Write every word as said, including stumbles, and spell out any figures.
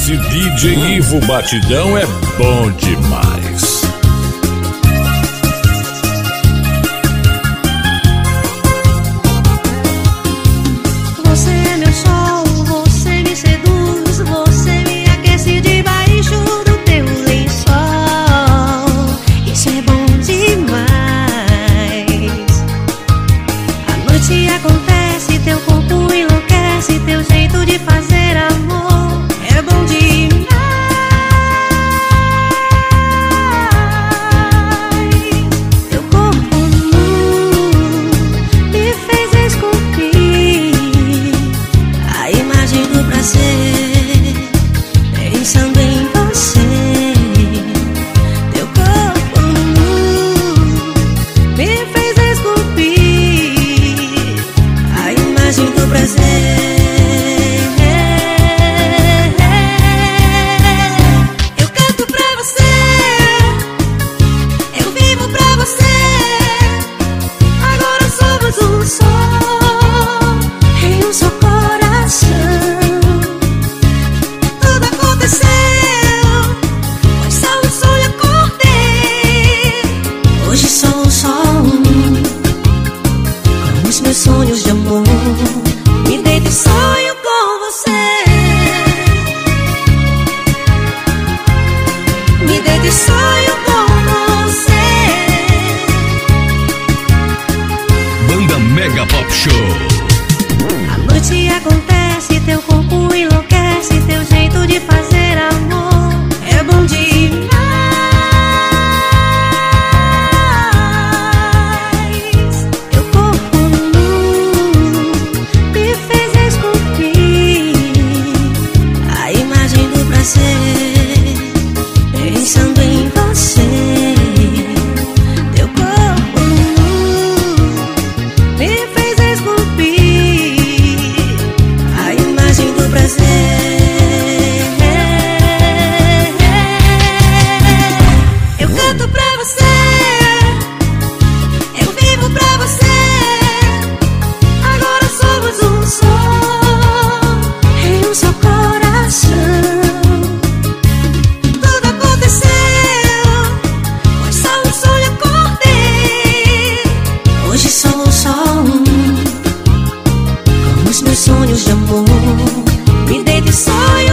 Esse D J Ivo Batidão é bom demais. Você é meu sol, você me seduz, você me aquece debaixo do teu lençol. Isso é bom demais. A noite acontece, teu corpo enlouquece, teu jeito de fazer amor é bom demais. Teu corpo nu me fez esculpir a imagem do prazer, pensando em você. Teu corpo nu me fez esculpir a imagem do prazer. Eu canto pra você, eu vivo pra você. Agora somos um só, em um só coração. Tudo aconteceu, pois só um sonho acordei. Hoje sou só um, com os meus sonhos de amor. Me deito e sonho com você. Me deito e sonho com você. Banda Mega Pop Show. A noite acontece, teu corpo enlouquece, teu jeito de fazer amor é bom demais. Teu corpo nu me fez esculpir a imagem do prazer, pensando em você. Teu corpo nu me fez esculpir a imagem do prazer. Eu canto pra você, eu vivo pra você. Agora somos um só, em um só coração. Tudo aconteceu, pois só um sonho acordei. Hoje sou só um, com os meus sonhos de amor. Me deito e sonho